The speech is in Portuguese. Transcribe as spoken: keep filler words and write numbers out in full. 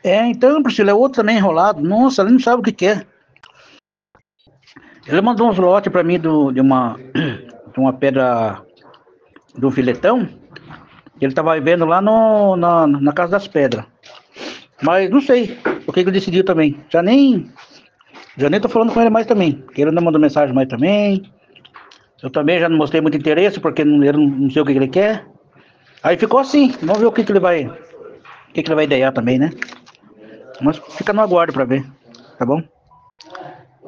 É, então, Priscila, é outro também enrolado. Nossa, ele não sabe o que quer. Ele mandou uns lotes pra mim do, de, uma, de uma pedra, de um filetão, que ele tava vendo lá no, na, na Casa das Pedras. Mas não sei o que ele decidiu também. Já nem, já nem tô falando com ele mais também. Porque ele não mandou mensagem mais também. Eu também já não mostrei muito interesse, porque não, eu não, não sei o que ele quer. Aí ficou assim. Vamos ver o que, que ele vai. O que, que ele vai idear também, né? Mas fica no aguardo pra ver. Tá bom?